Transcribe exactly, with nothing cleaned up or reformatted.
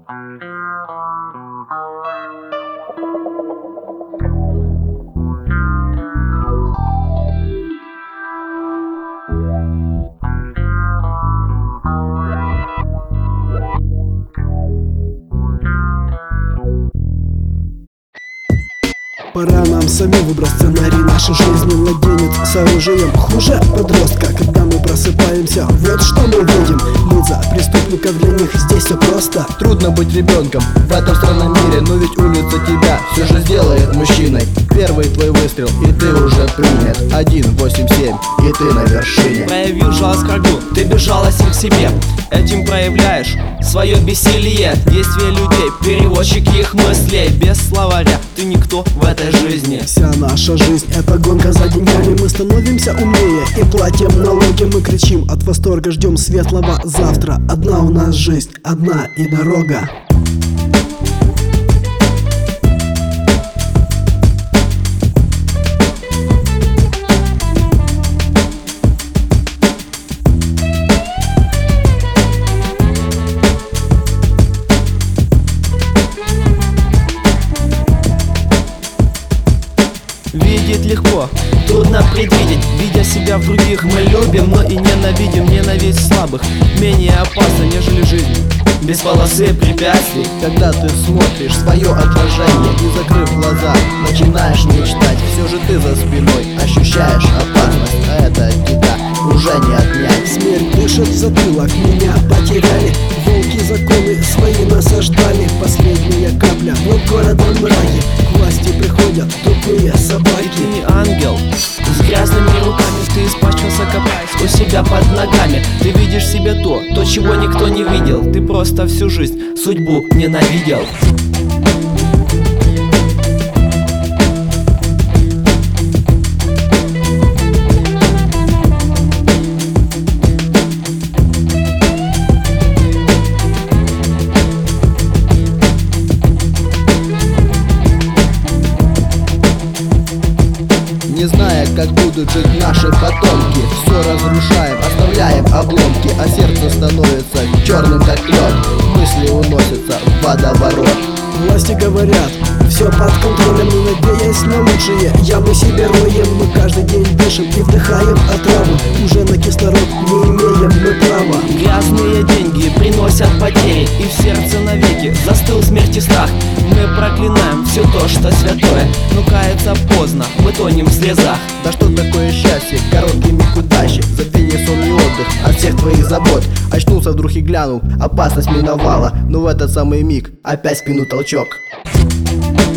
Пора нам самим выбрать сценарий нашей жизни. Младенец с оружием хуже подростка. Когда мы просыпаемся, вот что мы видим. Лица преступников, для них здесь все просто. Трудно быть ребенком в этом странном мире, но ведь улица тебя все же сделает мужчиной. Первый твой выстрел, и ты уже принят. Один, восемь, семь, и ты на вершине. Проявил жалость к врагу, ты безжалостен к себе. Этим проявляешь свое бессилие. Действия людей, переводчики их мыслей. Без словаря ты никто в этой жизни. Вся наша жизнь — это гонка за деньгами. Мы становимся умнее и платим налоги. Мы кричим от восторга, ждем светлого завтра. Одна у нас жизнь, одна и дорога. Видеть легко, трудно предвидеть. Видя себя в других, мы любим, но и ненавидим. Ненависть слабых менее опасна, нежели жизнь без полосы препятствий. Когда ты смотришь свое отражение и, закрыв глаза, начинаешь мечтать, все же ты за спиной ощущаешь опасность, а это от тебя уже не отнять. Смерть дышит в затылок, меня потеряли. Волки законы свои насаждали. Последняя капля над городом мраки. К власти приходят тупые собаки. Ты не ангел, с грязными руками ты испачкался, копаясь у себя под ногами. Ты видишь в себе то, то, чего никто не видел. Ты просто всю жизнь судьбу ненавидел. Не зная, как будут жить наши потомки, все разрушаем, оставляем обломки, а сердце становится черным как лед. Мысли уносятся в водоворот. Власти говорят, все под контролем, но надеясь на лучшее, ямы себе роем. Мы каждый день дышим и вдыхаем отраву. Уже на кислород не имеем мы права. Грязные деньги приносят потери, и в сердце навеки застыл смерть и страх. Мы проклинаем все то, что святое, но каяться поздно, мы тонем в слезах. Да что такое счастье, короткий миг удачи, забвение, сон и отдых от всех твоих забот. Очнулся вдруг и глянул, опасность миновала, но в этот самый миг опять в спину толчок.